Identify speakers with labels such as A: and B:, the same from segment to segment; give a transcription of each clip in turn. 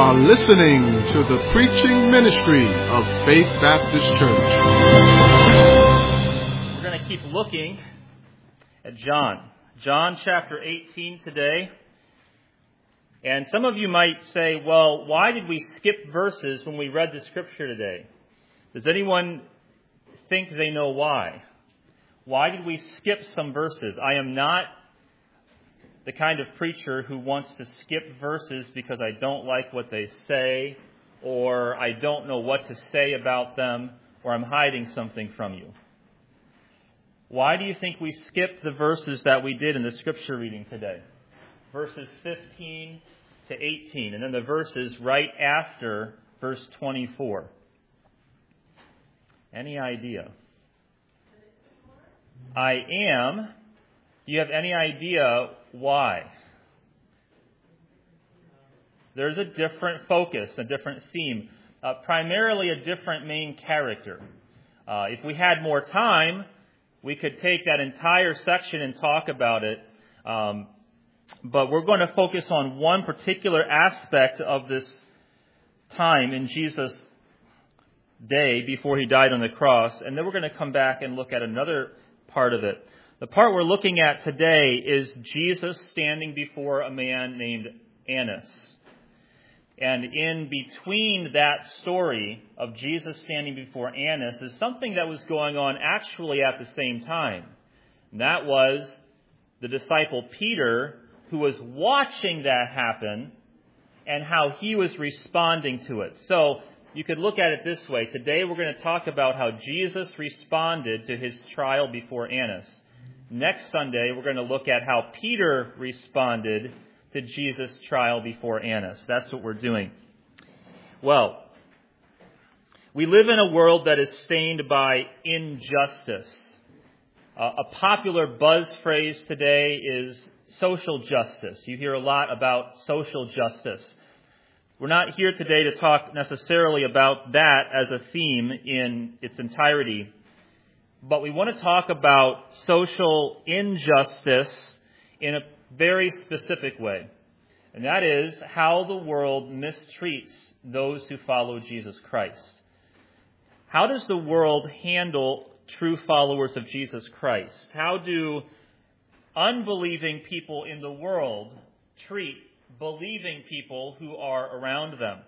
A: are listening to the preaching ministry of Faith Baptist Church.
B: We're going to keep looking at John chapter 18 today. And some of you might say, well, why did we skip verses when we read the scripture today? Does anyone think they know why? Why did we skip some verses? I am not the kind of preacher who wants to skip verses because I don't like what they say, or I don't know what to say about them, or I'm hiding something from you. Why do you think we skipped the verses that we did in the scripture reading today? Verses 15 to 18, and then the verses right after verse 24. Any idea? I am. Do you have any idea why? There's a different focus, a different theme, primarily a different main character. If we had more time, we could take that entire section and talk about it, but we're going to focus on one particular aspect of this time in Jesus' day before he died on the cross, and then we're going to come back and look at another part of it. The part we're looking at today is Jesus standing before a man named Annas. And in between that story of Jesus standing before Annas is something that was going on actually at the same time. And that was the disciple Peter, who was watching that happen and how he was responding to it. So you could look at it this way. Today we're going to talk about how Jesus responded to his trial before Annas. Next Sunday, we're going to look at how Peter responded to Jesus' trial before Annas. That's what we're doing. Well, we live in a world that is stained by injustice. A popular buzz phrase today is social justice. You hear a lot about social justice. We're not here today to talk necessarily about that as a theme in its entirety. But we want to talk about social injustice in a very specific way. And that is how the world mistreats those who follow Jesus Christ. How does the world handle true followers of Jesus Christ? How do unbelieving people in the world treat believing people who are around them?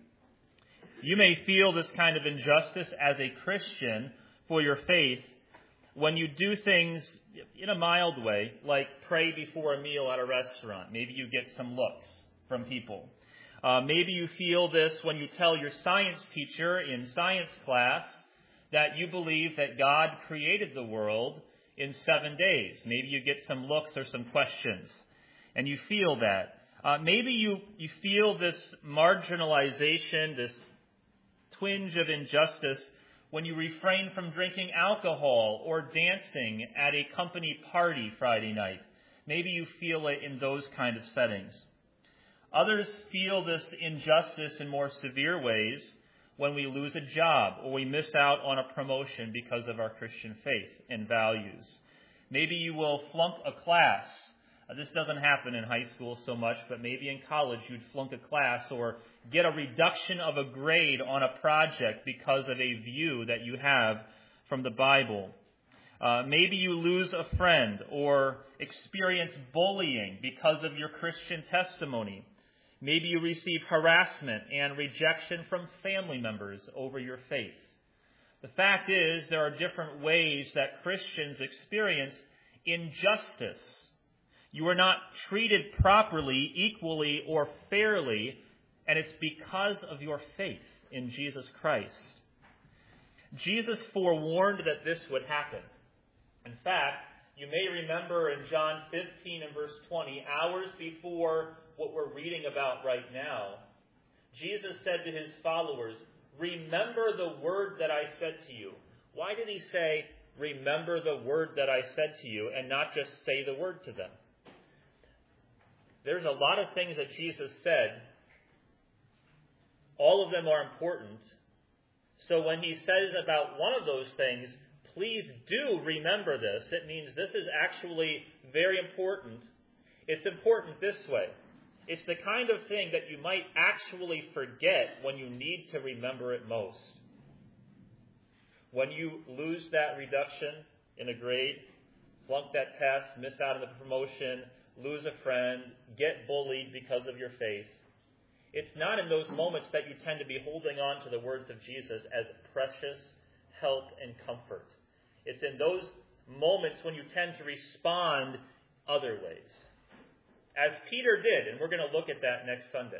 B: You may feel this kind of injustice as a Christian for your faith when you do things in a mild way, like pray before a meal at a restaurant. Maybe you get some looks from people. Maybe you feel this when you tell your science teacher in science class that you believe that God created the world in 7 days. Maybe you get some looks or some questions, and you feel that. Maybe you feel this marginalization, this twinge of injustice when you refrain from drinking alcohol or dancing at a company party Friday night. Maybe you feel it in those kind of settings. Others feel this injustice in more severe ways when we lose a job or we miss out on a promotion because of our Christian faith and values. Maybe you will flunk a class. This doesn't happen in high school so much, but maybe in college you'd flunk a class or get a reduction of a grade on a project because of a view that you have from the Bible. Maybe you lose a friend or experience bullying because of your Christian testimony. Maybe you receive harassment and rejection from family members over your faith. The fact is, there are different ways that Christians experience injustice. You are not treated properly, equally, or fairly, and it's because of your faith in Jesus Christ. Jesus forewarned that this would happen. In fact, you may remember in John 15 and verse 20, hours before what we're reading about right now, Jesus said to his followers, "Remember the word that I said to you." Why did he say, "Remember the word that I said to you," and not just say the word to them? There's a lot of things that Jesus said. All of them are important. So when he says about one of those things, please do remember this, it means this is actually very important. It's important this way. It's the kind of thing that you might actually forget when you need to remember it most. When you lose that reduction in a grade, flunk that test, miss out on the promotion, lose a friend, get bullied because of your faith, it's not in those moments that you tend to be holding on to the words of Jesus as precious help and comfort. It's in those moments when you tend to respond other ways, as Peter did, and we're going to look at that next Sunday.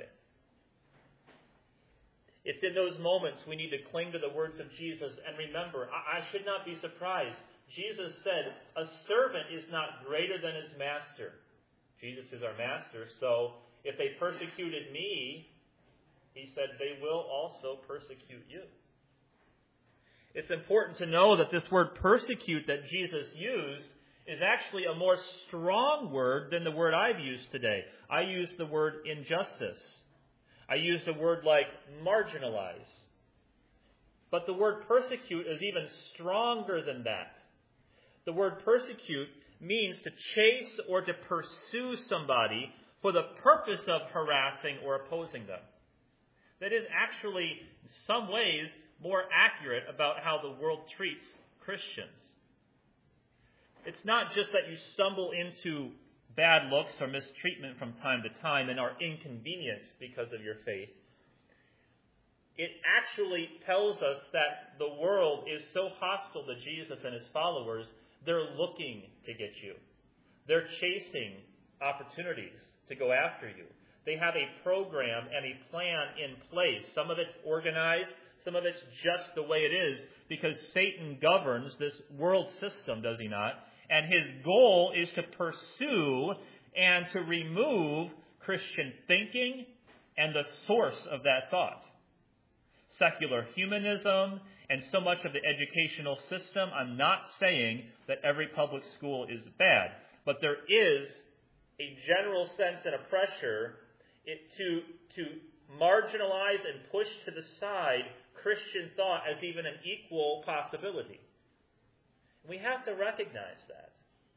B: It's in those moments we need to cling to the words of Jesus and remember, I should not be surprised. Jesus said, a servant is not greater than his master. Jesus is our master, so if they persecuted me, he said, they will also persecute you. It's important to know that this word persecute that Jesus used is actually a more strong word than the word I've used today. I use the word injustice. I used a word like marginalize. But the word persecute is even stronger than that. The word persecute means to chase or to pursue somebody for the purpose of harassing or opposing them. That is actually, in some ways, more accurate about how the world treats Christians. It's not just that you stumble into bad looks or mistreatment from time to time and are inconvenienced because of your faith. It actually tells us that the world is so hostile to Jesus and his followers, they're looking to get you. They're chasing opportunities to go after you. They have a program and a plan in place. Some of it's organized, some of it's just the way it is, because Satan governs this world system, does he not? And his goal is to pursue and to remove Christian thinking and the source of that thought. Secular humanism and so much of the educational system, I'm not saying that every public school is bad, but there is a general sense and a pressure to marginalize and push to the side Christian thought as even an equal possibility. We have to recognize that.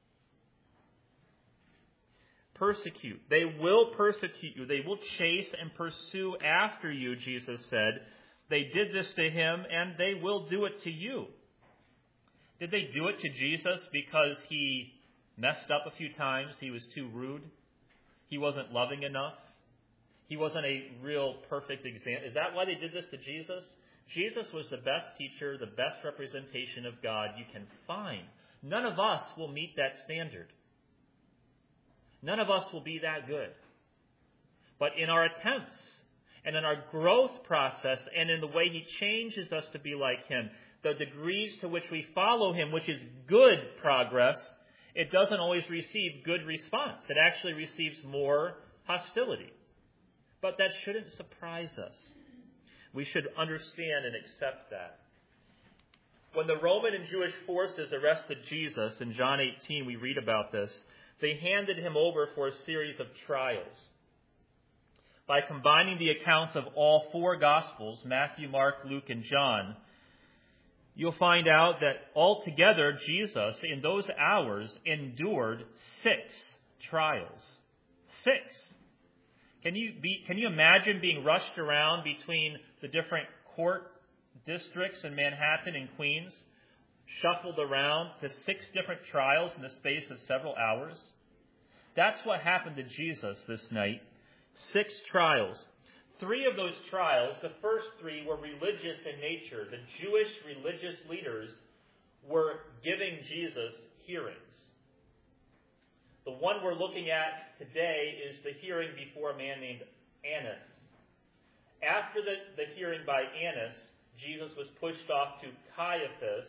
B: Persecute. They will persecute you. They will chase and pursue after you, Jesus said. They did this to him, and they will do it to you. Did they do it to Jesus because he messed up a few times? He was too rude? He wasn't loving enough? He wasn't a real perfect example? Is that why they did this to Jesus? Jesus was the best teacher, the best representation of God you can find. None of us will meet that standard. None of us will be that good. But in our attempts and in our growth process and in the way he changes us to be like him, the degrees to which we follow him, which is good progress, it doesn't always receive good response. It actually receives more hostility. But that shouldn't surprise us. We should understand and accept that. When the Roman and Jewish forces arrested Jesus, in John 18 we read about this, they handed him over for a series of trials. By combining the accounts of all four Gospels, Matthew, Mark, Luke, and John, you'll find out that altogether Jesus, in those hours, endured 6 trials. 6. Can you imagine being rushed around between the different court districts in Manhattan and Queens, shuffled around to 6 different trials in the space of several hours? That's what happened to Jesus this night. 6 trials. 3 of those trials, the first 3 were religious in nature. The Jewish religious leaders were giving Jesus hearings. The one we're looking at today is the hearing before a man named Annas. After the hearing by Annas, Jesus was pushed off to Caiaphas.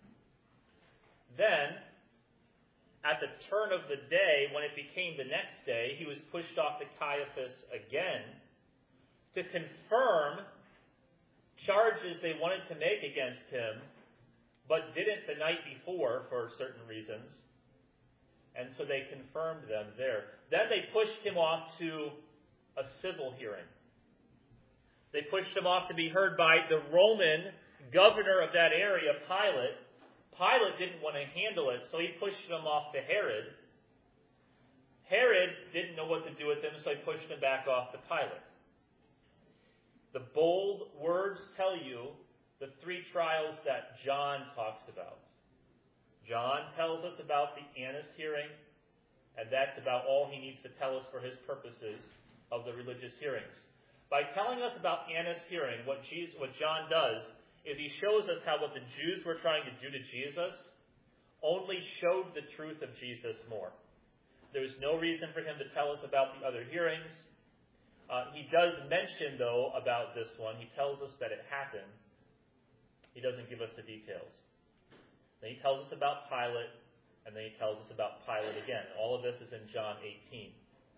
B: Then, at the turn of the day, when it became the next day, he was pushed off to Caiaphas again to confirm charges they wanted to make against him, but didn't the night before for certain reasons. And so they confirmed them there. Then they pushed him off to a civil hearing. They pushed him off to be heard by the Roman governor of that area, Pilate. Pilate didn't want to handle it, so he pushed him off to Herod. Herod didn't know what to do with him, so he pushed him back off to Pilate. The bold words tell you the three trials that John talks about. John tells us about the Annas hearing, and that's about all he needs to tell us for his purposes of the religious hearings. By telling us about Annas hearing, what John does is he shows us how what the Jews were trying to do to Jesus only showed the truth of Jesus more. There's no reason for him to tell us about the other hearings. He does mention, though, about this one. He tells us that it happened. He doesn't give us the details. Then he tells us about Pilate, and then he tells us about Pilate again. All of this is in John 18.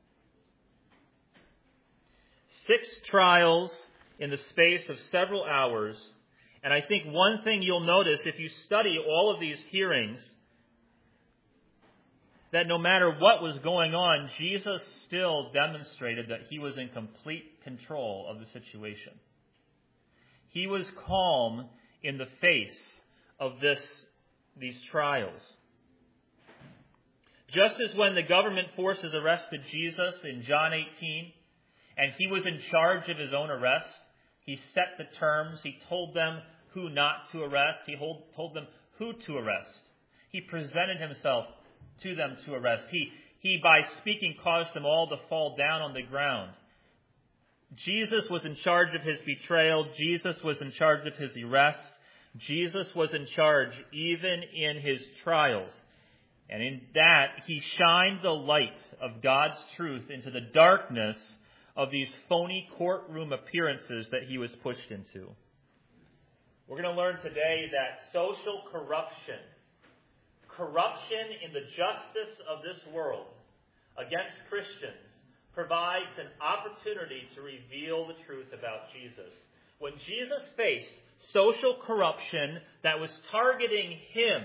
B: 6 trials in the space of several hours. And I think one thing you'll notice if you study all of these hearings, that no matter what was going on, Jesus still demonstrated that he was in complete control of the situation. He was calm in the face of these trials. Just as when the government forces arrested Jesus in John 18, and he was in charge of his own arrest, he set the terms, he told them who not to arrest, he told them who to arrest. He presented himself to them to arrest. He by speaking caused them all to fall down on the ground. Jesus was in charge of his betrayal. Jesus was in charge of his arrest. Jesus was in charge even in his trials. And in that, he shined the light of God's truth into the darkness of these phony courtroom appearances that he was pushed into. We're going to learn today that social corruption in the justice of this world against Christians provides an opportunity to reveal the truth about Jesus. When Jesus faced social corruption that was targeting him,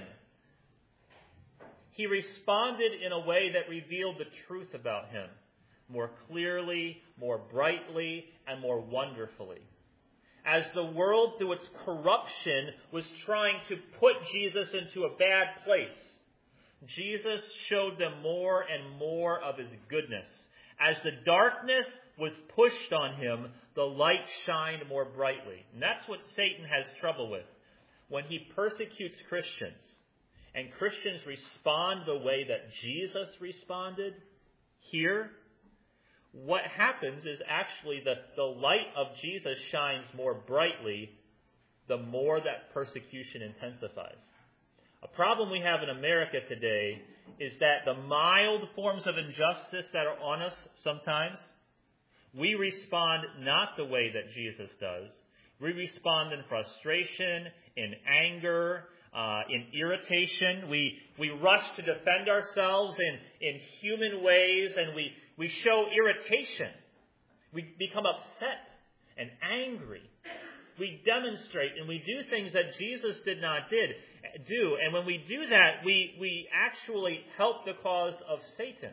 B: he responded in a way that revealed the truth about him more clearly, more brightly, and more wonderfully. As the world, through its corruption, was trying to put Jesus into a bad place, Jesus showed them more and more of his goodness. As the darkness was pushed on him, the light shined more brightly. And that's what Satan has trouble with. When he persecutes Christians, and Christians respond the way that Jesus responded here, what happens is actually that the light of Jesus shines more brightly the more that persecution intensifies. A problem we have in America today is that the mild forms of injustice that are on us sometimes, we respond not the way that Jesus does. We respond in frustration, in anger, in irritation. We rush to defend ourselves in human ways, and we show irritation. We become upset and angry. We demonstrate and we do things that Jesus did not do. And when we do that, we actually help the cause of Satan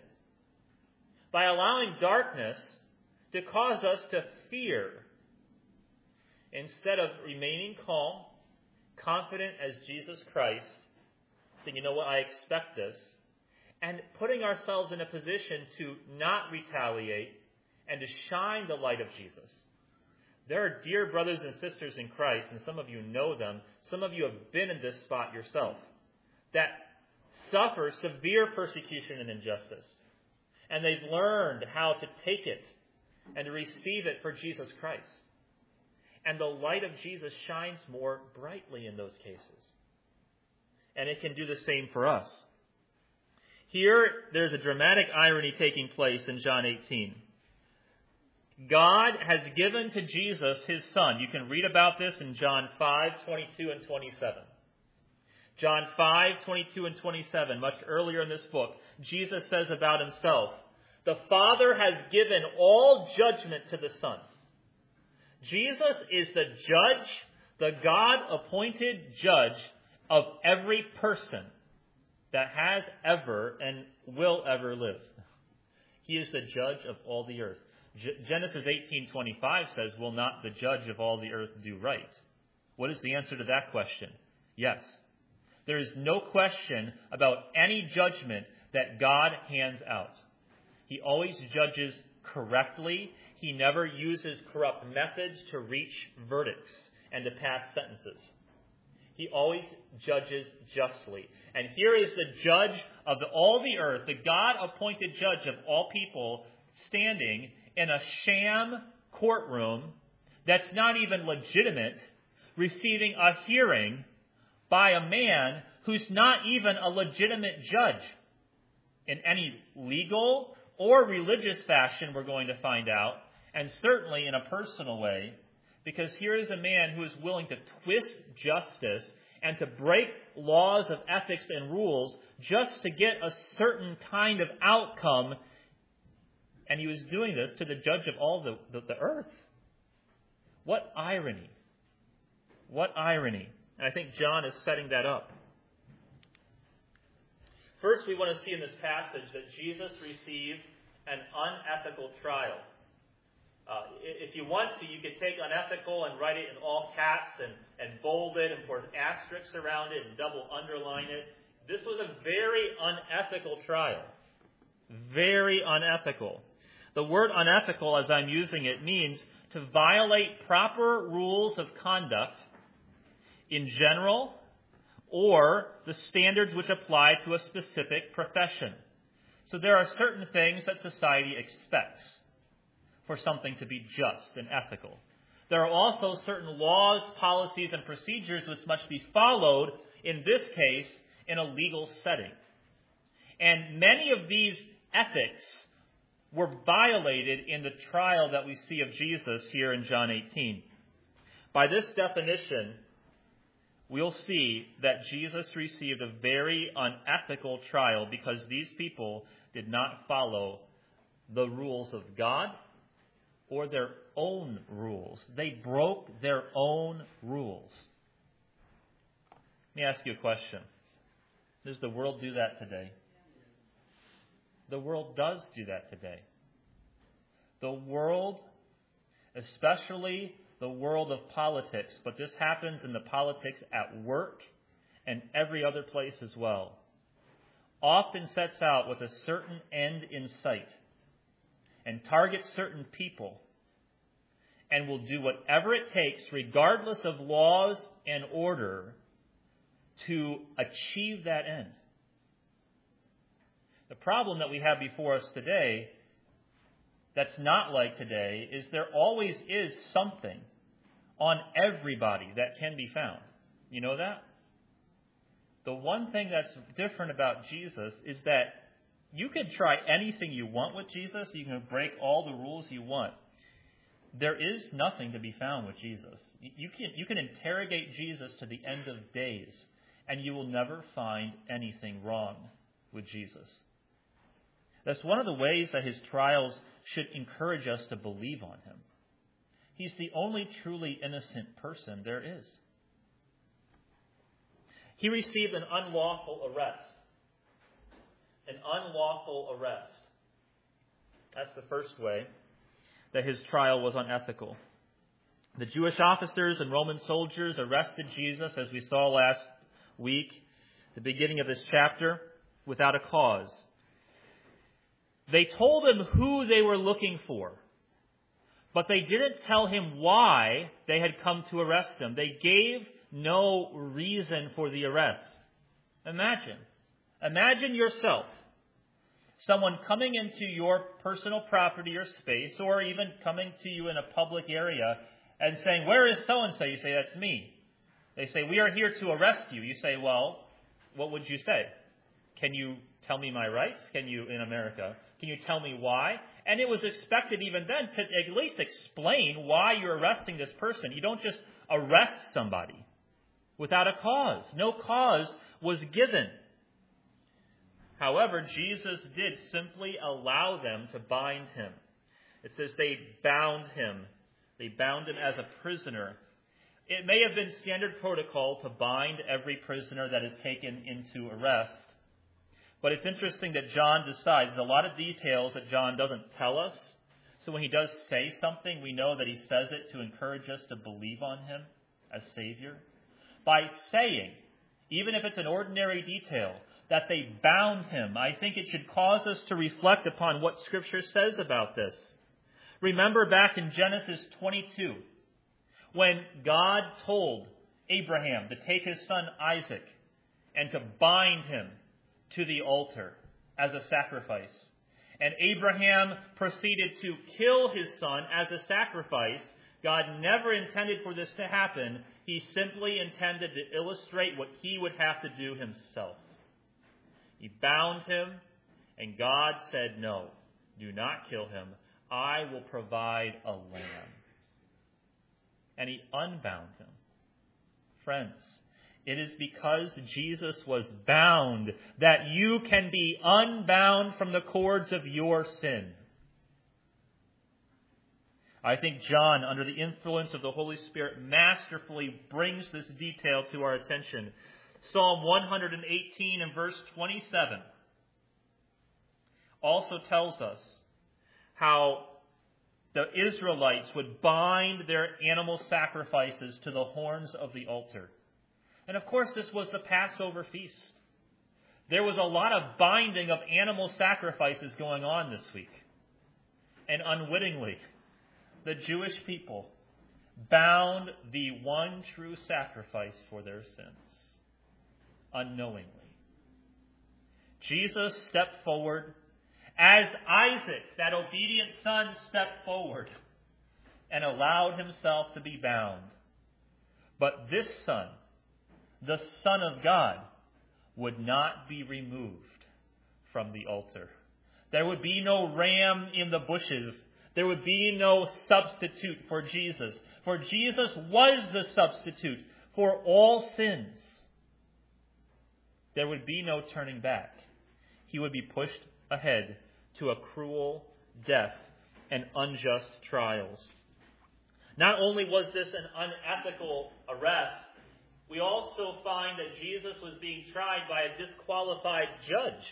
B: by allowing darkness to cause us to fear instead of remaining calm, confident as Jesus Christ, saying, you know what, I expect this, and putting ourselves in a position to not retaliate and to shine the light of Jesus. There are dear brothers and sisters in Christ, and some of you know them, some of you have been in this spot yourself, that suffer severe persecution and injustice. And they've learned how to take it and to receive it for Jesus Christ. And the light of Jesus shines more brightly in those cases. And it can do the same for us. Here, there's a dramatic irony taking place in John 18. God has given to Jesus his Son. You can read about this in John 5:22 and 27. John 5:22 and 27, much earlier in this book, Jesus says about himself, the Father has given all judgment to the Son. Jesus is the judge, the God-appointed judge of every person that has ever and will ever live. He is the judge of all the earth. Genesis 18:25 says, will not the judge of all the earth do right? What is the answer to that question? Yes. There is no question about any judgment that God hands out. He always judges correctly. He never uses corrupt methods to reach verdicts and to pass sentences. He always judges justly. And here is the judge of all the earth, the God-appointed judge of all people, standing in a sham courtroom that's not even legitimate, receiving a hearing by a man who's not even a legitimate judge in any legal or religious fashion, we're going to find out, and certainly in a personal way, because here is a man who is willing to twist justice and to break laws of ethics and rules just to get a certain kind of outcome, and he was doing this to the judge of all the earth. What irony. What irony. And I think John is setting that up. First, we want to see in this passage that Jesus received an unethical trial. If you want to, you could take unethical and write it in all caps and bold it and put asterisks around it and double underline it. This was a very unethical trial. Very unethical. The word unethical, as I'm using it, means to violate proper rules of conduct in general or the standards which apply to a specific profession. So there are certain things that society expects for something to be just and ethical. There are also certain laws, policies, and procedures which must be followed, in this case, in a legal setting. And many of these ethics were violated in the trial that we see of Jesus here in John 18. By this definition, we'll see that Jesus received a very unethical trial because these people did not follow the rules of God or their own rules. They broke their own rules. Let me ask you a question. Does the world do that today? The world does do that today. The world, especially the world of politics, but this happens in the politics at work and every other place as well, often sets out with a certain end in sight and targets certain people and will do whatever it takes, regardless of laws and order, to achieve that end. The problem that we have before us today that's not like today is there always is something on everybody that can be found. You know that? The one thing that's different about Jesus is that you can try anything you want with Jesus. You can break all the rules you want. There is nothing to be found with Jesus. You can interrogate Jesus to the end of days, and you will never find anything wrong with Jesus. That's one of the ways that his trials should encourage us to believe on him. He's the only truly innocent person there is. He received an unlawful arrest. An unlawful arrest. That's the first way that his trial was unethical. The Jewish officers and Roman soldiers arrested Jesus, as we saw last week, the beginning of this chapter, without a cause. They told him who they were looking for, but they didn't tell him why they had come to arrest him. They gave no reason for the arrest. Imagine yourself, someone coming into your personal property or space, or even coming to you in a public area and saying, "Where is so-and-so?" You say, "That's me." They say, "We are here to arrest you." You say, "Well, what would you say? Can you tell me my rights?" Can you, in America, can you tell me why? And it was expected even then to at least explain why you're arresting this person. You don't just arrest somebody without a cause. No cause was given. However, Jesus did simply allow them to bind him. It says they bound him. They bound him as a prisoner. It may have been standard protocol to bind every prisoner that is taken into arrest. But it's interesting that John decides. There's a lot of details that John doesn't tell us. So when he does say something, we know that he says it to encourage us to believe on him as Savior. By saying, even if it's an ordinary detail, that they bound him. I think it should cause us to reflect upon what Scripture says about this. Remember back in Genesis 22, when God told Abraham to take his son Isaac and to bind him to the altar as a sacrifice. And Abraham proceeded to kill his son as a sacrifice. God never intended for this to happen. He simply intended to illustrate what he would have to do himself. He bound him, and God said, "No, do not kill him. I will provide a lamb." And he unbound him. Friends, it is because Jesus was bound that you can be unbound from the cords of your sin. I think John, under the influence of the Holy Spirit, masterfully brings this detail to our attention. Psalm 118 and verse 27 also tells us how the Israelites would bind their animal sacrifices to the horns of the altar. And of course, this was the Passover feast. There was a lot of binding of animal sacrifices going on this week. And unwittingly, the Jewish people bound the one true sacrifice for their sins, unknowingly. Jesus stepped forward as Isaac, that obedient son, stepped forward and allowed himself to be bound. But this son, the Son of God, would not be removed from the altar. There would be no ram in the bushes. There would be no substitute for Jesus. For Jesus was the substitute for all sins. There would be no turning back. He would be pushed ahead to a cruel death and unjust trials. Not only was this an unethical arrest, we also find that Jesus was being tried by a disqualified judge.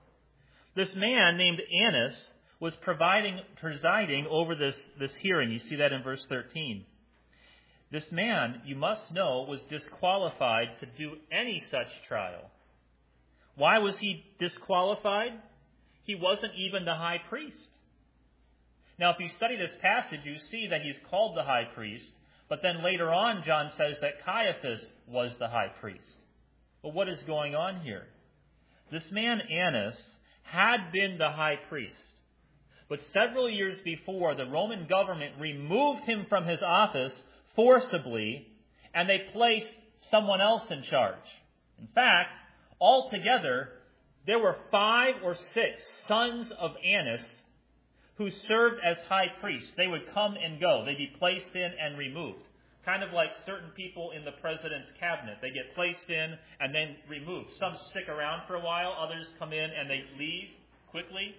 B: This man named Annas was presiding over this hearing. You see that in verse 13. This man, you must know, was disqualified to do any such trial. Why was he disqualified? He wasn't even the high priest. Now, if you study this passage, you see that he's called the high priest, but then later on, John says that Caiaphas was the high priest. But what is going on here? This man, Annas, had been the high priest. But several years before, the Roman government removed him from his office forcibly, and they placed someone else in charge. In fact, altogether, there were 5 or 6 sons of Annas who served as high priests. They would come and go. They'd be placed in and removed. Kind of like certain people in the president's cabinet. They get placed in and then removed. Some stick around for a while. Others come in and they leave quickly.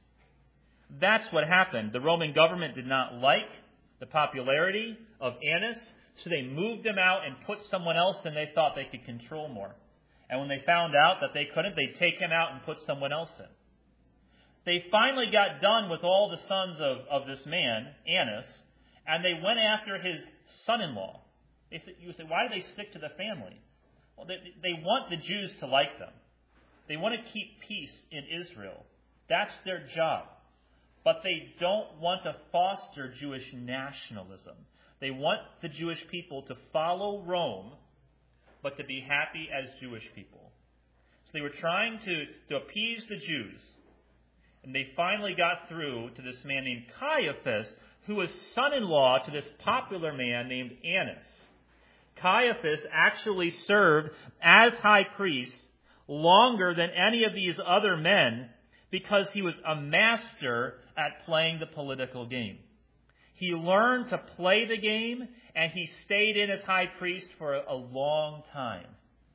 B: That's what happened. The Roman government did not like the popularity of Annas, so they moved him out and put someone else in they thought they could control more. And when they found out that they couldn't, they'd take him out and put someone else in. They finally got done with all the sons of this man, Annas, and they went after his son-in-law. You say, why do they stick to the family? Well, they want the Jews to like them. They want to keep peace in Israel. That's their job. But they don't want to foster Jewish nationalism. They want the Jewish people to follow Rome, but to be happy as Jewish people. So they were trying to appease the Jews. And they finally got through to this man named Caiaphas, who was son-in-law to this popular man named Annas. Caiaphas actually served as high priest longer than any of these other men because he was a master at playing the political game. He learned to play the game, and he stayed in as high priest for a long time.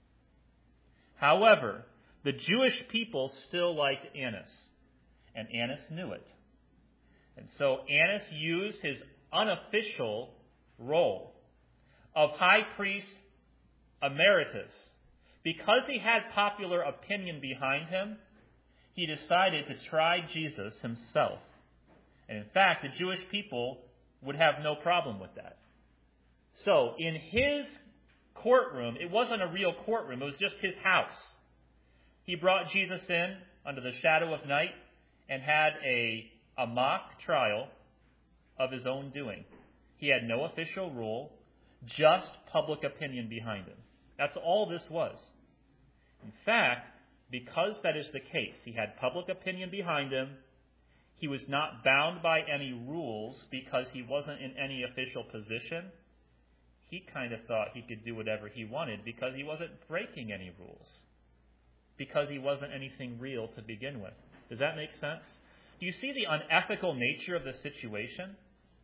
B: However, the Jewish people still liked Annas, and Annas knew it. And so Annas used his unofficial role of high priest emeritus. Because he had popular opinion behind him, he decided to try Jesus himself. And in fact, the Jewish people would have no problem with that. So, in his courtroom, it wasn't a real courtroom, it was just his house. He brought Jesus in under the shadow of night and had a mock trial of his own doing. He had no official rule, just public opinion behind him. That's all this was. In fact, because that is the case, he had public opinion behind him. He was not bound by any rules because he wasn't in any official position. He kind of thought he could do whatever he wanted because he wasn't breaking any rules, because he wasn't anything real to begin with. Does that make sense? Do you see the unethical nature of the situation?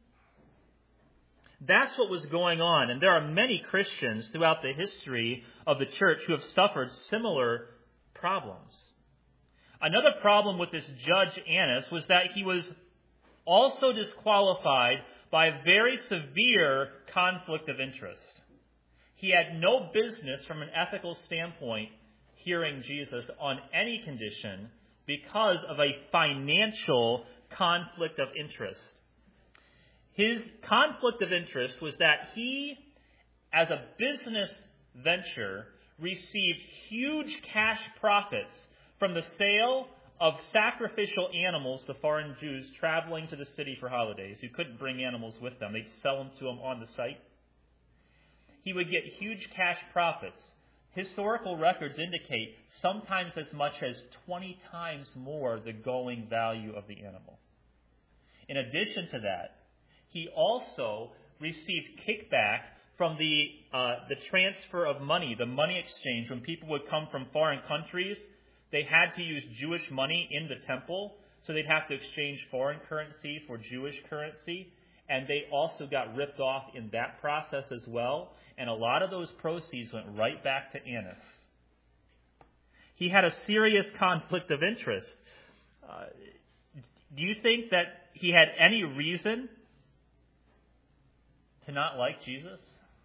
B: That's what was going on, and there are many Christians throughout the history of the church who have suffered similar problems. Another problem with this judge Annas was that he was also disqualified by a very severe conflict of interest. He had no business from an ethical standpoint hearing Jesus on any condition because of a financial conflict of interest. His conflict of interest was that he, as a business venture, received huge cash profits from the sale of sacrificial animals to foreign Jews traveling to the city for holidays who couldn't bring animals with them. They'd sell them to them on the site. He would get huge cash profits. Historical records indicate sometimes as much as 20 times more the going value of the animal. In addition to that, he also received kickback from the transfer of money, the money exchange. When people would come from foreign countries, they had to use Jewish money in the temple, so they'd have to exchange foreign currency for Jewish currency, and they also got ripped off in that process as well, and a lot of those proceeds went right back to Annas. He had a serious conflict of interest. Do you think that he had any reason to not like Jesus?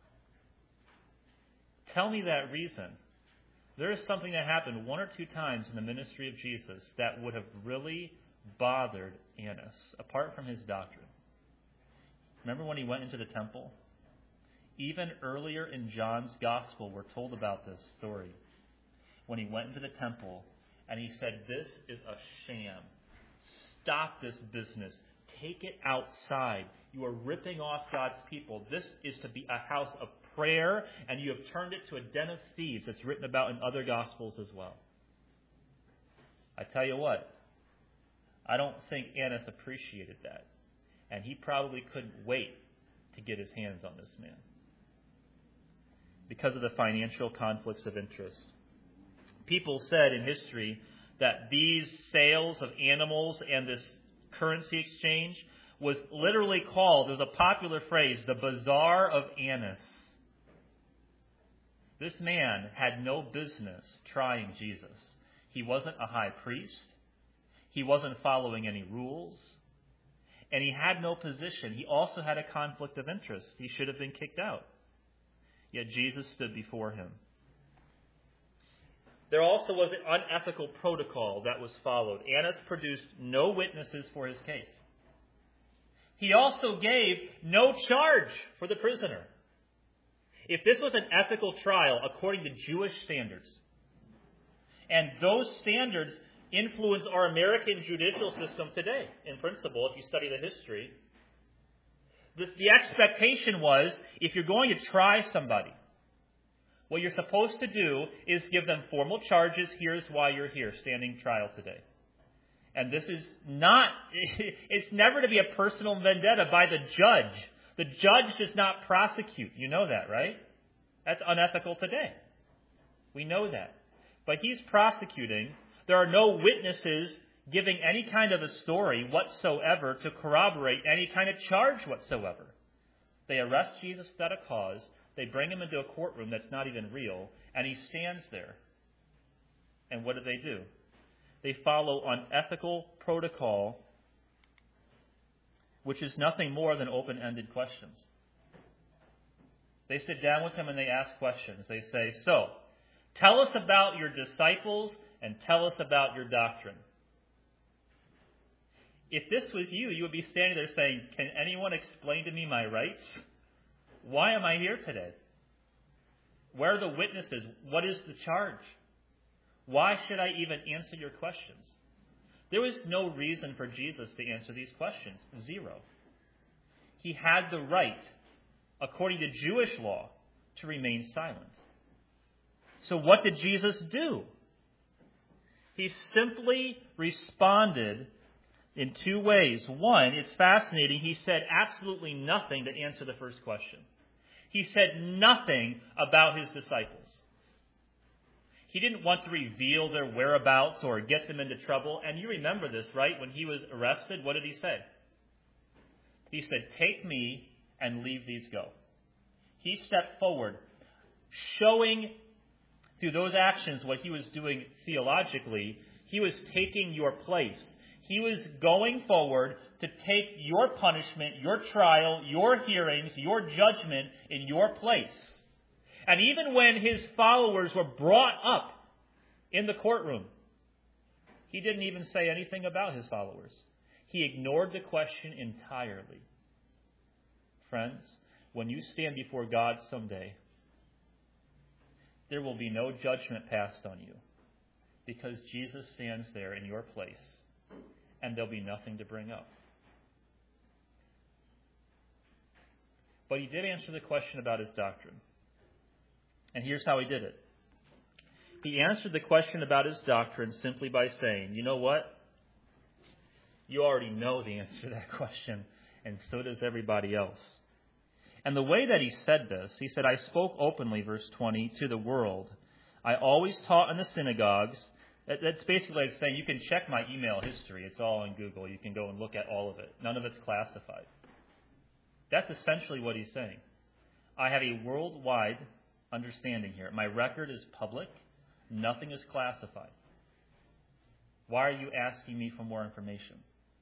B: Tell me that reason. There is something that happened one or two times in the ministry of Jesus that would have really bothered Annas, apart from his doctrine. Remember when he went into the temple? Even earlier in John's Gospel, we're told about this story. When he went into the temple and he said, "This is a sham. Stop this business. Take it outside. You are ripping off God's people. This is to be a house of prayer, and you have turned it to a den of thieves." It's written about in other Gospels as well. I tell you what, I don't think Annas appreciated that. And he probably couldn't wait to get his hands on this man because of the financial conflicts of interest. People said in history that these sales of animals and this currency exchange was literally called, there's a popular phrase, the Bazaar of Annas. This man had no business trying Jesus. He wasn't a high priest. He wasn't following any rules. And he had no position. He also had a conflict of interest. He should have been kicked out. Yet Jesus stood before him. There also was an unethical protocol that was followed. Annas produced no witnesses for his case. He also gave no charge for the prisoner. If this was an ethical trial according to Jewish standards, and those standards influence our American judicial system today, in principle, if you study the history, the expectation was, if you're going to try somebody, what you're supposed to do is give them formal charges. Here's why you're here, standing trial today. And this is not, it's never to be a personal vendetta by the judge. The judge does not prosecute. You know that, right? That's unethical today. We know that. But he's prosecuting. There are no witnesses giving any kind of a story whatsoever to corroborate any kind of charge whatsoever. They arrest Jesus without a cause. They bring him into a courtroom that's not even real, and he stands there. And what do? They follow unethical protocol, which is nothing more than open-ended questions. They sit down with him and they ask questions. They say, "So, tell us about your disciples and tell us about your doctrine." If this was you, you would be standing there saying, "Can anyone explain to me my rights? Why am I here today? Where are the witnesses? What is the charge? Why should I even answer your questions? There was no reason for Jesus to answer these questions. Zero. He had the right, according to Jewish law, to remain silent. So what did Jesus do? He simply responded in two ways. One, it's fascinating, he said absolutely nothing to answer the first question. He said nothing about his disciples. He didn't want to reveal their whereabouts or get them into trouble. And you remember this, right? When he was arrested, what did he say? He said, "Take me and leave these go." He stepped forward, showing through those actions what he was doing theologically. He was taking your place. He was going forward to take your punishment, your trial, your hearings, your judgment in your place. And even when his followers were brought up in the courtroom, he didn't even say anything about his followers. He ignored the question entirely. Friends, when you stand before God someday, there will be no judgment passed on you because Jesus stands there in your place, and there'll be nothing to bring up. But he did answer the question about his doctrine. And here's how he did it. He answered the question about his doctrine simply by saying, you know what? You already know the answer to that question, and so does everybody else. And the way that he said this, he said, I spoke openly, verse 20, to the world. I always taught in the synagogues. That's basically like saying you can check my email history. It's all on Google. You can go and look at all of it. None of it's classified. That's essentially what he's saying. I have a worldwide understanding here. My record is public. Nothing is classified. Why are you asking me for more information?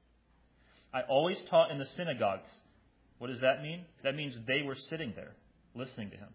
B: I always taught in the synagogues. What does that mean? That means they were sitting there, listening to him.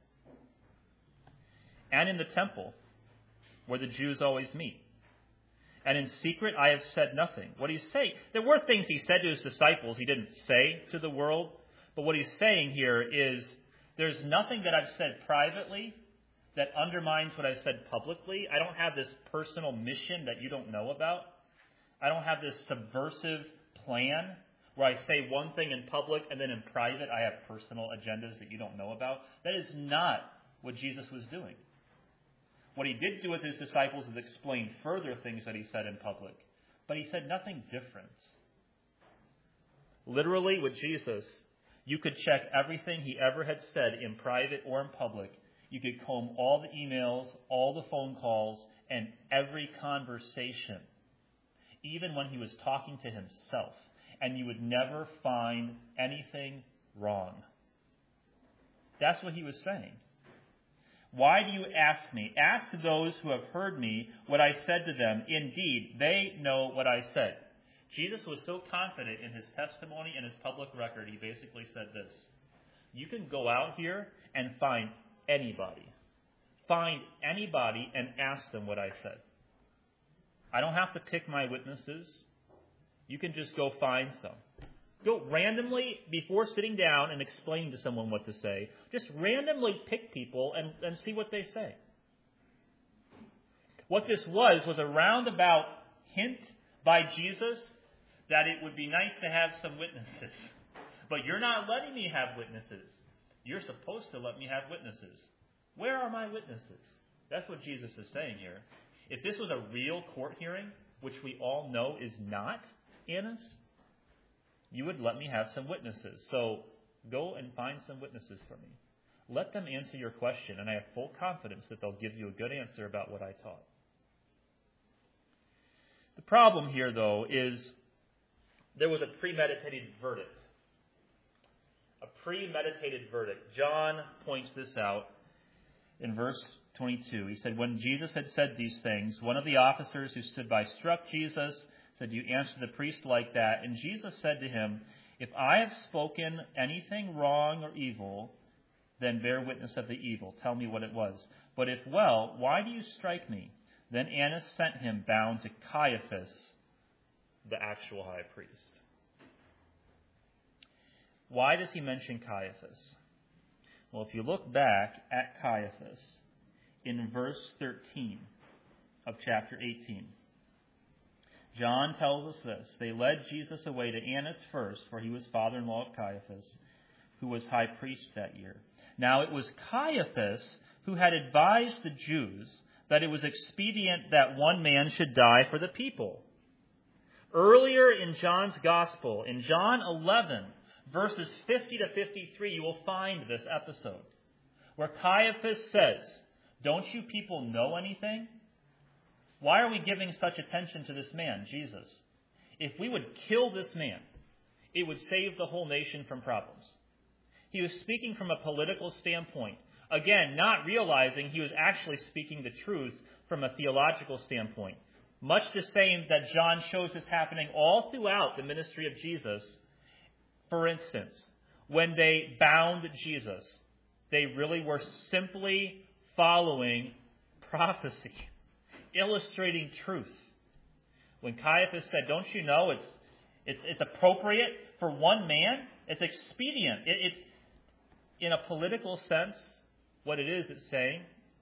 B: And in the temple, where the Jews always meet. And in secret, I have said nothing. What he's saying, there were things he said to his disciples he didn't say to the world. But what he's saying here is, there's nothing that I've said privately that undermines what I've said publicly. I don't have this personal mission that you don't know about. I don't have this subversive plan where I say one thing in public and then in private I have personal agendas that you don't know about. That is not what Jesus was doing. What he did do with his disciples is explain further things that he said in public. But he said nothing different. Literally, with Jesus, you could check everything he ever had said in private or in public. You could comb all the emails, all the phone calls, and every conversation, even when he was talking to himself, and you would never find anything wrong. That's what he was saying. Why do you ask me? Ask those who have heard me what I said to them. Indeed, they know what I said. Jesus was so confident in his testimony and his public record, he basically said this. You can go out here and find anybody. Find anybody and ask them what I said. I don't have to pick my witnesses. You can just go find some. Go randomly, before sitting down and explaining to someone what to say, just randomly pick people and see what they say. What this was a roundabout hint by Jesus that it would be nice to have some witnesses. But you're not letting me have witnesses. You're supposed to let me have witnesses. Where are my witnesses? That's what Jesus is saying here. If this was a real court hearing, which we all know is not, Annas, you would let me have some witnesses. So go and find some witnesses for me. Let them answer your question, and I have full confidence that they'll give you a good answer about what I taught. The problem here, though, is there was a premeditated verdict. A premeditated verdict. John points this out in verse 22. He said, when Jesus had said these things, one of the officers who stood by struck Jesus, said, you answer the priest like that. And Jesus said to him, if I have spoken anything wrong or evil, then bear witness of the evil. Tell me what it was. But if well, why do you strike me? Then Annas sent him bound to Caiaphas, the actual high priest. Why does he mention Caiaphas? Well, if you look back at Caiaphas in verse 13, of chapter 18. John tells us this. They led Jesus away to Annas first, for he was father-in-law of Caiaphas, who was high priest that year. Now it was Caiaphas who had advised the Jews that it was expedient that one man should die for the people. Earlier in John's Gospel, in John 11, verses 50 to 53, you will find this episode where Caiaphas says, "Don't you people know anything? Why are we giving such attention to this man, Jesus? If we would kill this man, it would save the whole nation from problems." He was speaking from a political standpoint. Again, not realizing he was actually speaking the truth from a theological standpoint. Much the same that John shows us happening all throughout the ministry of Jesus. For instance, when they bound Jesus, they really were simply following prophecy, illustrating truth. When Caiaphas said, "Don't you know it's appropriate for one man? It's expedient." It's in a political sense, what it is, it's saying,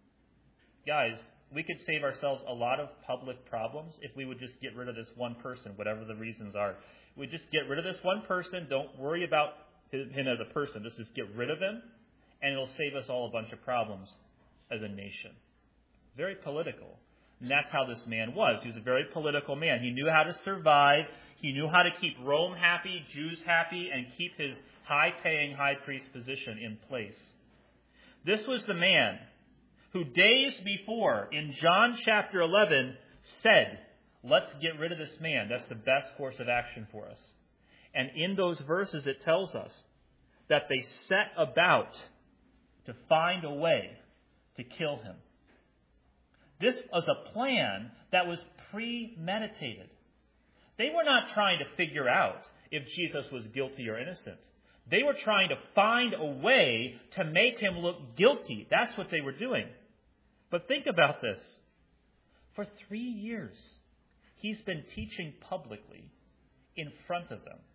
B: guys, we could save ourselves a lot of public problems if we would just get rid of this one person, whatever the reasons are. We just get rid of this one person. Don't worry about him as a person. Just get rid of him, and it'll save us all a bunch of problems as a nation. Very political. And that's how this man was. He was a very political man. He knew how to survive. He knew how to keep Rome happy, Jews happy, and keep his high-paying high priest position in place. This was the man who days before, in John chapter 11, said, "Let's get rid of this man. That's the best course of action for us." And in those verses, it tells us that they set about to find a way to kill him. This was a plan that was premeditated. They were not trying to figure out if Jesus was guilty or innocent. They were trying to find a way to make him look guilty. That's what they were doing. But think about this. For 3 years, he's been teaching publicly in front of them.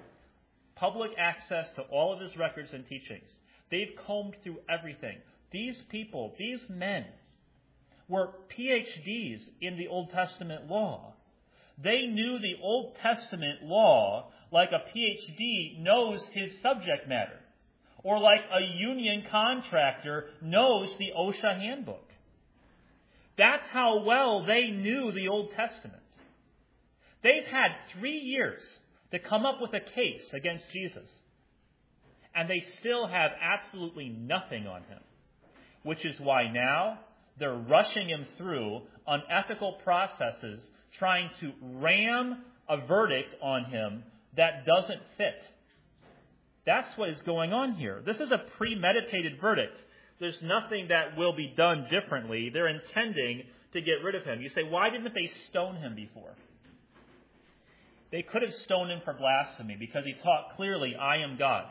B: Public access to all of his records and teachings. They've combed through everything. These people, these men, were PhDs in the Old Testament law. They knew the Old Testament law like a PhD knows his subject matter, or like a union contractor knows the OSHA handbook. That's how well they knew the Old Testament. They've had 3 years to come up with a case against Jesus, and they still have absolutely nothing on him, which is why now they're rushing him through unethical processes, trying to ram a verdict on him that doesn't fit. That's what is going on here. This is a premeditated verdict. There's nothing that will be done differently. They're intending to get rid of him. You say, why didn't they stone him before? They could have stoned him for blasphemy because he taught clearly, "I am God."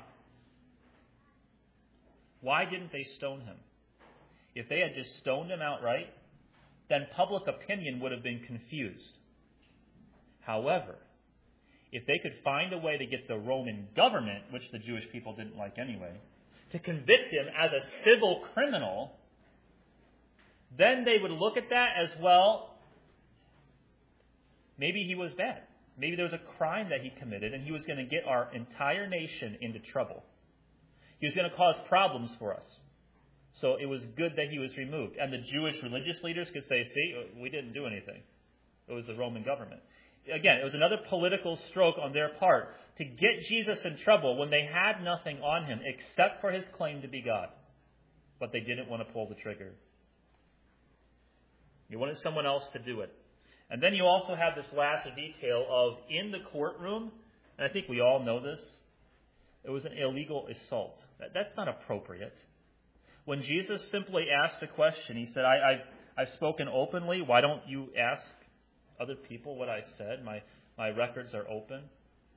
B: Why didn't they stone him? If they had just stoned him outright, then public opinion would have been confused. However, if they could find a way to get the Roman government, which the Jewish people didn't like anyway, to convict him as a civil criminal, then they would look at that as, well, maybe he was bad. Maybe there was a crime that he committed, and he was going to get our entire nation into trouble. He was going to cause problems for us. So it was good that he was removed. And the Jewish religious leaders could say, "See, we didn't do anything. It was the Roman government." Again, it was another political stroke on their part to get Jesus in trouble when they had nothing on him except for his claim to be God. But they didn't want to pull the trigger. You wanted someone else to do it. And then you also have this last detail of in the courtroom, and I think we all know this, it was an illegal assault. That's not appropriate. When Jesus simply asked a question, he said, I've spoken openly. Why don't you ask other people what I said? My records are open.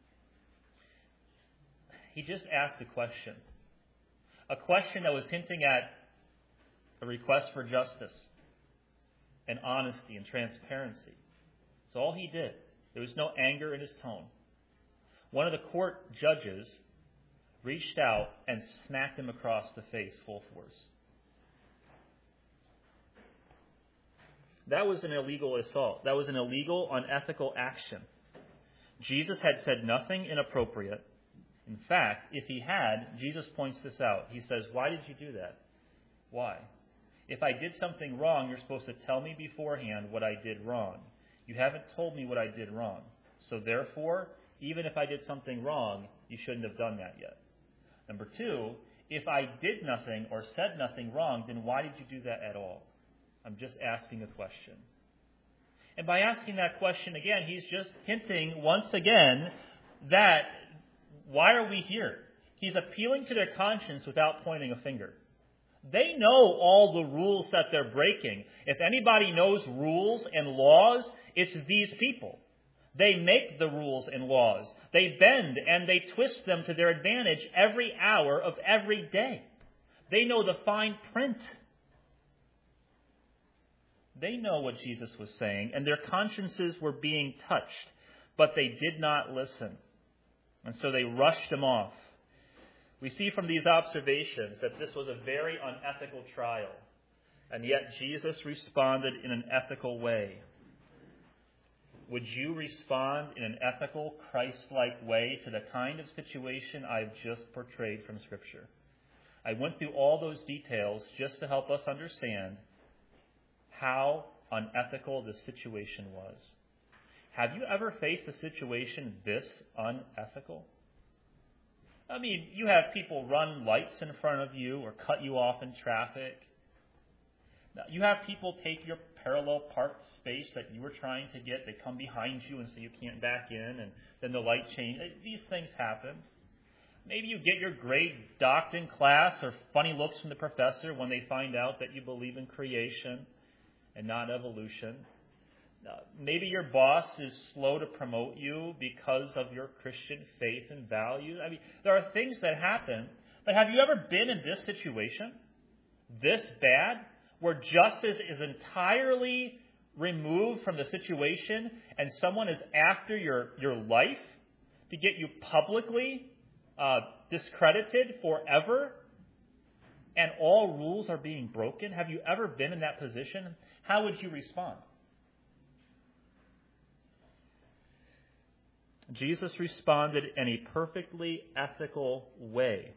B: He just asked a question that was hinting at a request for justice and honesty and transparency. That's all he did. There was no anger in his tone. One of the court judges reached out and smacked him across the face full force. That was an illegal assault. That was an illegal, unethical action. Jesus had said nothing inappropriate. In fact, if he had, Jesus points this out. He says, "Why did you do that? Why? If I did something wrong, you're supposed to tell me beforehand what I did wrong. You haven't told me what I did wrong. So therefore, even if I did something wrong, you shouldn't have done that yet." Number two, if I did nothing or said nothing wrong, then why did you do that at all? I'm just asking a question. And by asking that question again, he's just hinting once again that why are we here? He's appealing to their conscience without pointing a finger. They know all the rules that they're breaking. If anybody knows rules and laws, it's these people. They make the rules and laws. They bend and they twist them to their advantage every hour of every day. They know the fine print. They know what Jesus was saying, and their consciences were being touched, but they did not listen. And so they rushed him off. We see from these observations that this was a very unethical trial, and yet Jesus responded in an ethical way. Would you respond in an ethical, Christ-like way to the kind of situation I've just portrayed from Scripture? I went through all those details just to help us understand how unethical this situation was. Have you ever faced a situation this unethical? I mean, you have people run lights in front of you or cut you off in traffic. Now, you have people take your parallel parked space that you were trying to get. They come behind you and so you can't back in, and then the light changes. These things happen. Maybe you get your grade docked in class or funny looks from the professor when they find out that you believe in creation and not evolution. Maybe your boss is slow to promote you because of your Christian faith and values. I mean, there are things that happen. But have you ever been in this situation, this bad, where justice is entirely removed from the situation and someone is after your life to get you publicly discredited forever and all rules are being broken? Have you ever been in that position? How would you respond? Jesus responded in a perfectly ethical way.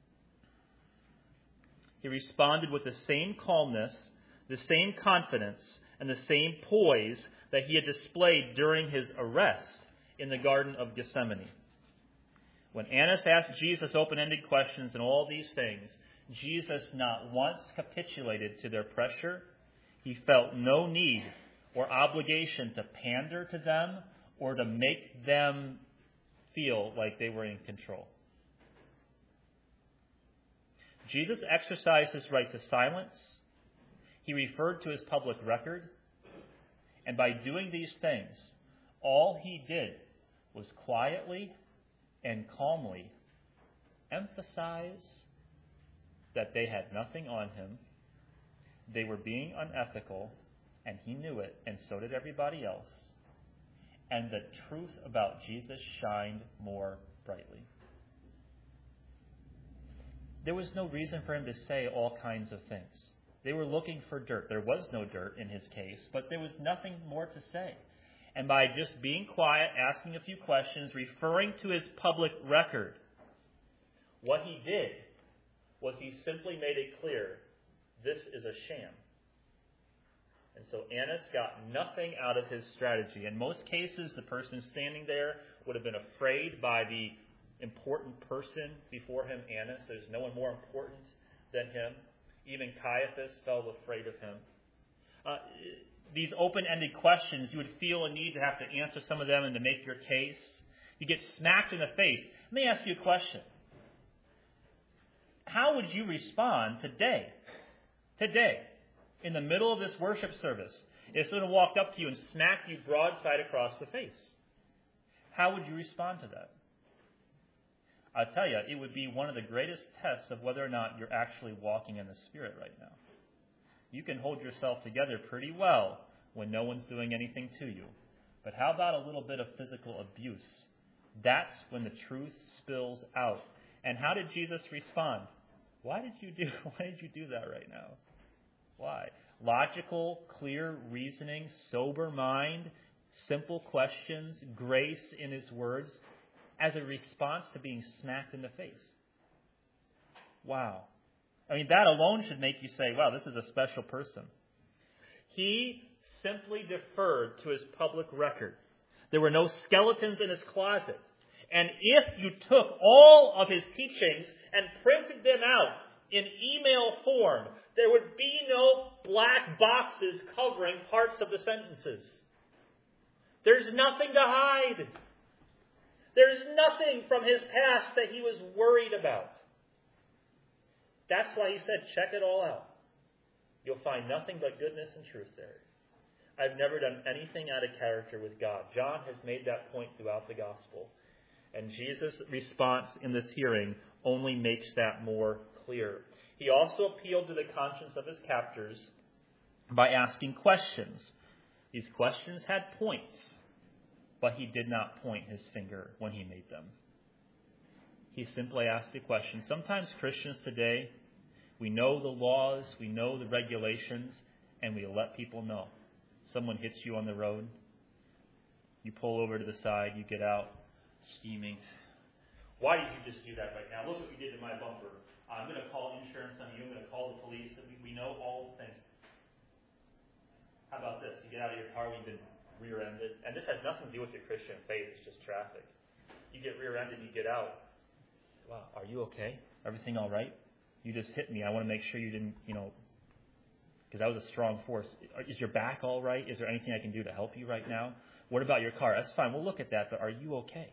B: He responded with the same calmness, the same confidence, and the same poise that he had displayed during his arrest in the Garden of Gethsemane. When Annas asked Jesus open-ended questions and all these things, Jesus not once capitulated to their pressure. He felt no need or obligation to pander to them or to make them feel like they were in control. Jesus exercised his right to silence. He referred to his public record. And by doing these things, all he did was quietly and calmly emphasize that they had nothing on him. They were being unethical, and he knew it, and so did everybody else. And the truth about Jesus shined more brightly. There was no reason for him to say all kinds of things. They were looking for dirt. There was no dirt in his case, but there was nothing more to say. And by just being quiet, asking a few questions, referring to his public record, what he did was he simply made it clear, this is a sham. And so Annas got nothing out of his strategy. In most cases, the person standing there would have been afraid by the important person before him, Annas. There's no one more important than him. Even Caiaphas felt afraid of him. These open-ended questions, you would feel a need to have to answer some of them and to make your case. You get smacked in the face. Let me ask you a question. How would you respond today, in the middle of this worship service, if someone walked up to you and smacked you broadside across the face? How would you respond to that? I'll tell you, it would be one of the greatest tests of whether or not you're actually walking in the Spirit right now. You can hold yourself together pretty well when no one's doing anything to you. But how about a little bit of physical abuse? That's when the truth spills out. And how did Jesus respond? Why did you do that right now? Why? logical, clear reasoning, sober mind, simple questions, grace in his words, as a response to being smacked in the face. Wow. I mean, that alone should make you say, wow, this is a special person. He simply deferred to his public record. There were no skeletons in his closet. And if you took all of his teachings and printed them out in email form, there would be no black boxes covering parts of the sentences. There's nothing to hide. There's nothing from his past that he was worried about. That's why he said, check it all out. You'll find nothing but goodness and truth there. I've never done anything out of character with God. John has made that point throughout the gospel. And Jesus' response in this hearing only makes that more clear. He also appealed to the conscience of his captors by asking questions. These questions had points, but he did not point his finger when he made them. He simply asked a question. Sometimes Christians today, we know the laws, we know the regulations, and we let people know. Someone hits you on the road, you pull over to the side, you get out, scheming. Why did you just do that right now? Look what you did to my bumper. I'm going to call insurance on you. I'm going to call the police. We know all the things. How about this? You get out of your car, you've been rear-ended. And this has nothing to do with your Christian faith. It's just traffic. You get rear-ended, you get out. Wow, are you okay? Everything all right? You just hit me. I want to make sure you didn't, because that was a strong force. Is your back all right? Is there anything I can do to help you right now? What about your car? That's fine. We'll look at that, but are you okay?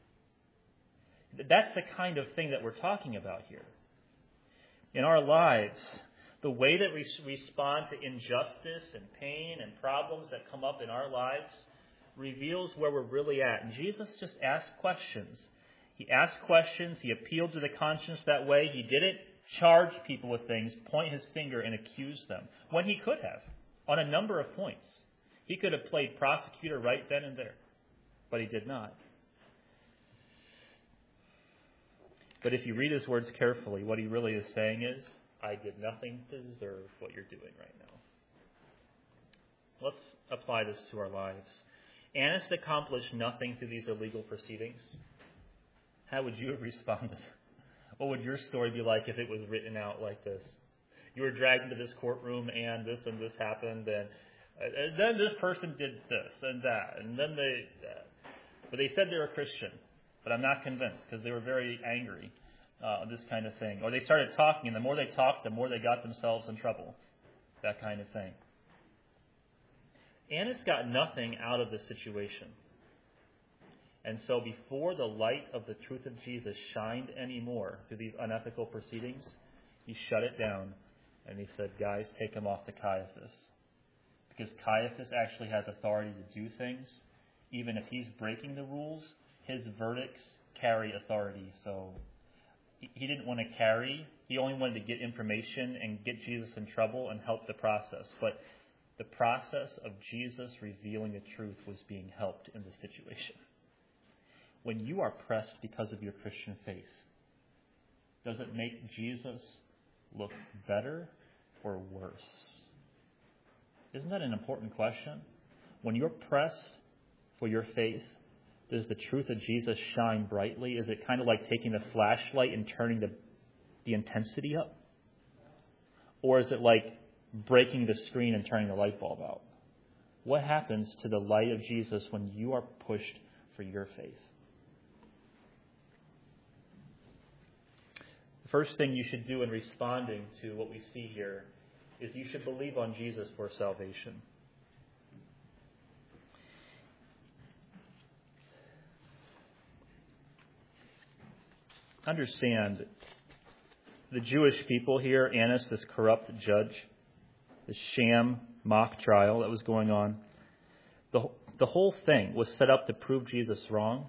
B: That's the kind of thing that we're talking about here. In our lives, the way that we respond to injustice and pain and problems that come up in our lives reveals where we're really at. And Jesus just asked questions. He asked questions. He appealed to the conscience that way. He didn't charge people with things, point his finger, and accuse them, when he could have, on a number of points. He could have played prosecutor right then and there, but he did not. But if you read his words carefully, what he really is saying is, I did nothing to deserve what you're doing right now. Let's apply this to our lives. Annas accomplished nothing through these illegal proceedings. How would you have responded? What would your story be like if it was written out like this? You were dragged into this courtroom and this happened, and then this person did this and that, and then but they said they were Christian, but I'm not convinced because they were very angry, this kind of thing. Or they started talking, and the more they talked, the more they got themselves in trouble, that kind of thing. Annas got nothing out of the situation. And so before the light of the truth of Jesus shined anymore through these unethical proceedings, he shut it down and he said, guys, take him off to Caiaphas. Because Caiaphas actually has authority to do things. Even if he's breaking the rules, his verdicts carry authority. So he didn't want to carry. He only wanted to get information and get Jesus in trouble and help the process. But the process of Jesus revealing the truth was being helped in the situation. When you are pressed because of your Christian faith, does it make Jesus look better or worse? Isn't that an important question? When you're pressed for your faith, does the truth of Jesus shine brightly? Is it kind of like taking the flashlight and turning the intensity up? Or is it like breaking the screen and turning the light bulb out? What happens to the light of Jesus when you are pushed for your faith? First thing you should do in responding to what we see here is you should believe on Jesus for salvation. Understand, the Jewish people here, Annas, this corrupt judge, this sham mock trial that was going on, the whole thing was set up to prove Jesus wrong.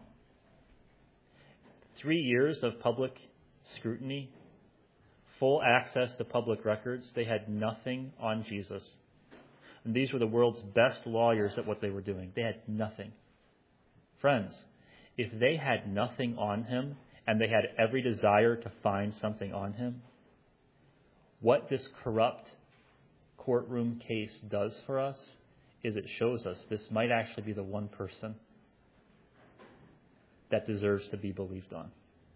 B: 3 years of public scrutiny, full access to public records. They had nothing on Jesus. And these were the world's best lawyers at what they were doing. They had nothing. Friends, if they had nothing on him and they had every desire to find something on him, what this corrupt courtroom case does for us is it shows us this might actually be the one person that deserves to be believed on.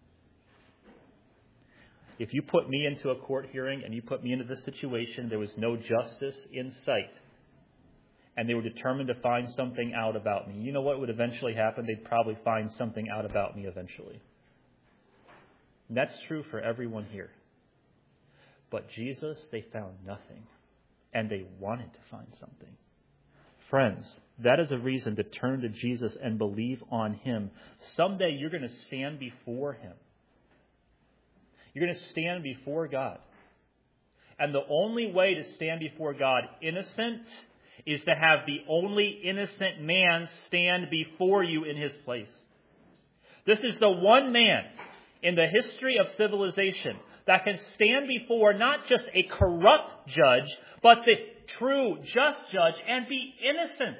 B: If you put me into a court hearing and you put me into this situation, there was no justice in sight, and they were determined to find something out about me, you know what would eventually happen? They'd probably find something out about me eventually. And that's true for everyone here. But Jesus, they found nothing, and they wanted to find something. Friends, that is a reason to turn to Jesus and believe on Him. Someday you're going to stand before Him. You're going to stand before God. And the only way to stand before God innocent is to have the only innocent man stand before you in His place. This is the one man in the history of civilization that can stand before not just a corrupt judge, but the true, just judge and be innocent.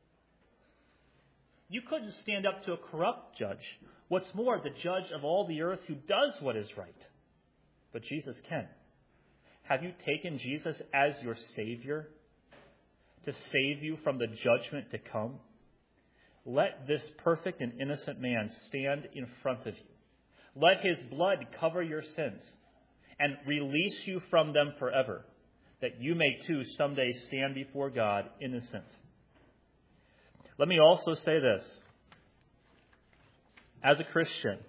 B: You couldn't stand up to a corrupt judge. What's more, the judge of all the earth who does what is right. But Jesus can. Have you taken Jesus as your Savior to save you from the judgment to come? Let this perfect and innocent man stand in front of you. Let His blood cover your sins and release you from them forever, that you may too someday stand before God innocent. Let me also say this. As a Christian,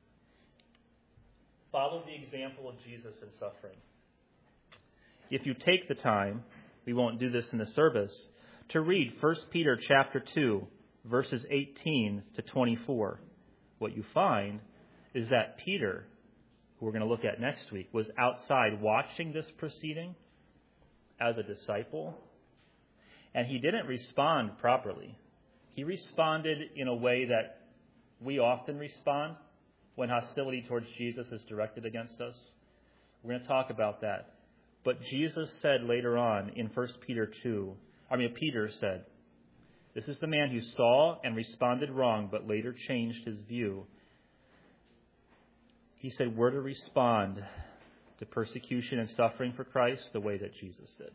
B: follow the example of Jesus in suffering. If you take the time, we won't do this in the service, to read 1 Peter chapter 2, verses 18 to 24, what you find is that Peter, who we're going to look at next week, was outside watching this proceeding as a disciple, and he didn't respond properly. He responded in a way that we often respond when hostility towards Jesus is directed against us. We're going to talk about that. But Jesus said later on in 1 Peter 2, Peter said, this is the man who saw and responded wrong, but later changed his view. He said we're to respond to persecution and suffering for Christ the way that Jesus did.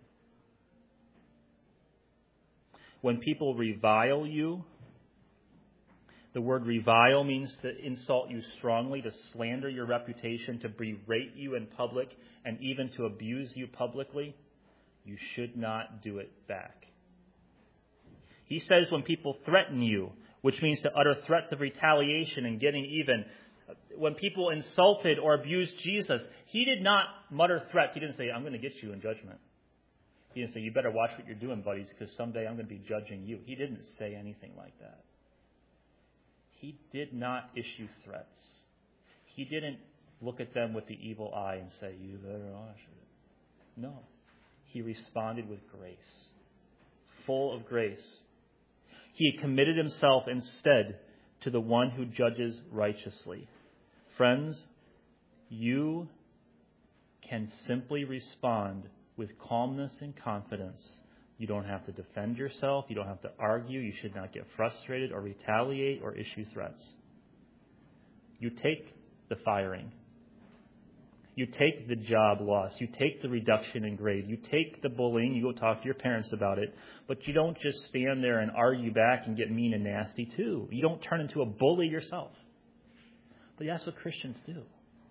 B: When people revile you, the word revile means to insult you strongly, to slander your reputation, to berate you in public, and even to abuse you publicly. You should not do it back. He says when people threaten you, which means to utter threats of retaliation and getting even, when people insulted or abused Jesus, He did not mutter threats. He didn't say, I'm going to get you in judgment. He didn't say, you better watch what you're doing, buddies, because someday I'm going to be judging you. He didn't say anything like that. He did not issue threats. He didn't look at them with the evil eye and say, you better watch it. No. He responded with grace, full of grace. He committed Himself instead to the one who judges righteously. Friends, you can simply respond with calmness and confidence. You don't have to defend yourself. You don't have to argue. You should not get frustrated or retaliate or issue threats. You take the firing. You take the job loss. You take the reduction in grade. You take the bullying. You go talk to your parents about it. But you don't just stand there and argue back and get mean and nasty too. You don't turn into a bully yourself. But that's what Christians do.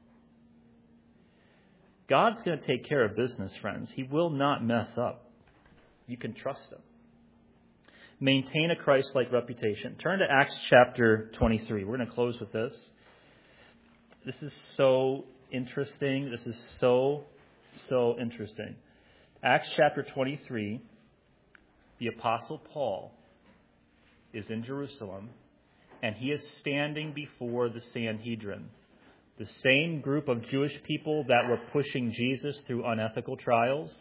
B: God's going to take care of business, friends. He will not mess up. You can trust Him. Maintain a Christ-like reputation. Turn to Acts chapter 23. We're going to close with this. This is so interesting. This is so interesting. Acts chapter 23, the Apostle Paul is in Jerusalem, and he is standing before the Sanhedrin, the same group of Jewish people that were pushing Jesus through unethical trials.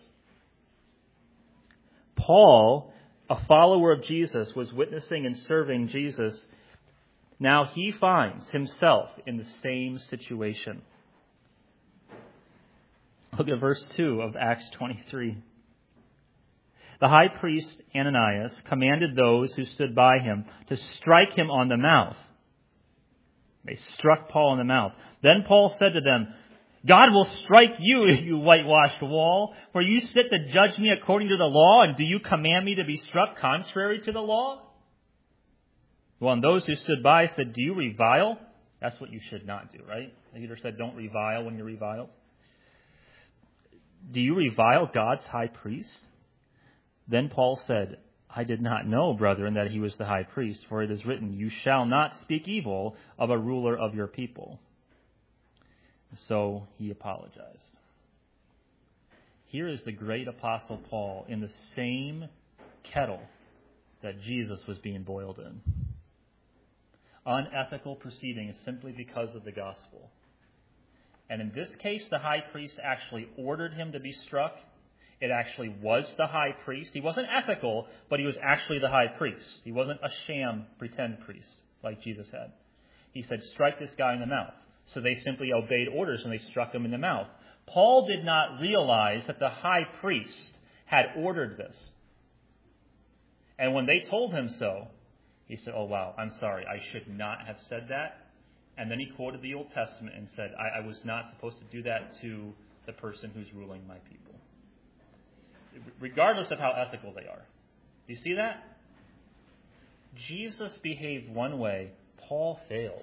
B: Paul, a follower of Jesus, was witnessing and serving Jesus. Now he finds himself in the same situation. Look at verse 2 of Acts 23. The high priest Ananias commanded those who stood by him to strike him on the mouth. They struck Paul in the mouth. Then Paul said to them, God will strike you, you whitewashed wall, for you sit to judge me according to the law, and do you command me to be struck contrary to the law? Well, and those who stood by said, do you revile? That's what you should not do, right? Peter said, don't revile when you're reviled. Do you revile God's high priest? Then Paul said, I did not know, brethren, that he was the high priest, for it is written, you shall not speak evil of a ruler of your people. So he apologized. Here is the great apostle Paul in the same kettle that Jesus was being boiled in. Unethical proceedings simply because of the gospel. And in this case, the high priest actually ordered him to be struck. It actually was the high priest. He wasn't ethical, but he was actually the high priest. He wasn't a sham pretend priest like Jesus had. He said, strike this guy in the mouth. So they simply obeyed orders and they struck him in the mouth. Paul did not realize that the high priest had ordered this. And when they told him so, he said, oh wow, I'm sorry, I should not have said that. And then he quoted the Old Testament and said, I was not supposed to do that to the person who's ruling my people. Regardless of how ethical they are. Do you see that? Jesus behaved one way, Paul failed.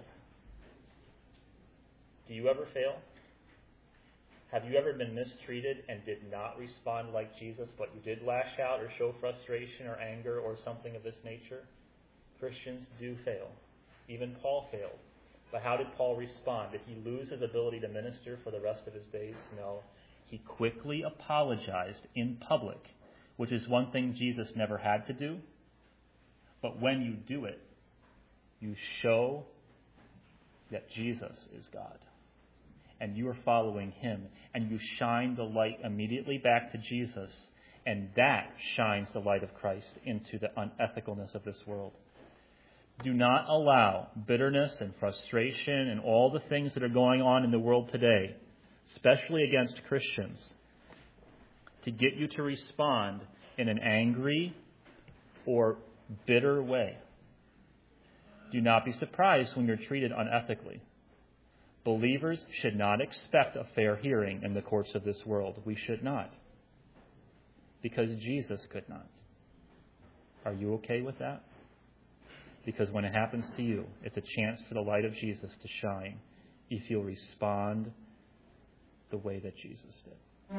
B: Do you ever fail? Have you ever been mistreated and did not respond like Jesus, but you did lash out or show frustration or anger or something of this nature? Christians do fail. Even Paul failed. But how did Paul respond? Did he lose his ability to minister for the rest of his days? No. He quickly apologized in public, which is one thing Jesus never had to do. But when you do it, you show that Jesus is God. And you are following him. And you shine the light immediately back to Jesus. And that shines the light of Christ into the unethicalness of this world. Do not allow bitterness and frustration and all the things that are going on in the world today, especially against Christians, to get you to respond in an angry or bitter way. Do not be surprised when you're treated unethically. Believers should not expect a fair hearing in the courts of this world. We should not. Because Jesus could not. Are you okay with that? Because when it happens to you, it's a chance for the light of Jesus to shine if you'll respond the way that Jesus did.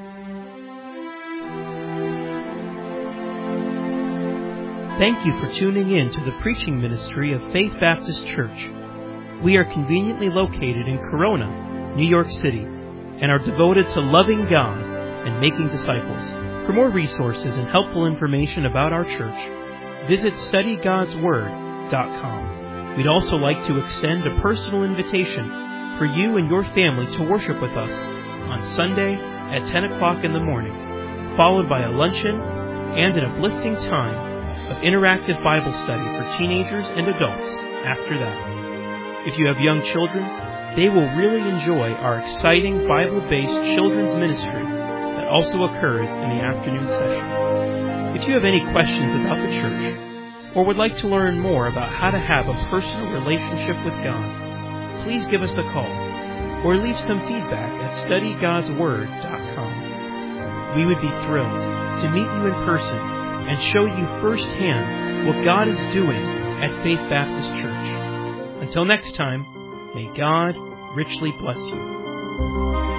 C: Thank you for tuning in to the preaching ministry of Faith Baptist Church. We are conveniently located in Corona, New York City, and are devoted to loving God and making disciples. For more resources and helpful information about our church, visit studygodsword.com. We'd also like to extend a personal invitation for you and your family to worship with us on Sunday at 10 o'clock in the morning, followed by a luncheon and an uplifting time of interactive Bible study for teenagers and adults after that. If you have young children, they will really enjoy our exciting Bible-based children's ministry that also occurs in the afternoon session. If you have any questions about the church or would like to learn more about how to have a personal relationship with God, please give us a call or leave some feedback at studygodsword.com. We would be thrilled to meet you in person and show you firsthand what God is doing at Faith Baptist Church. Until next time, may God richly bless you.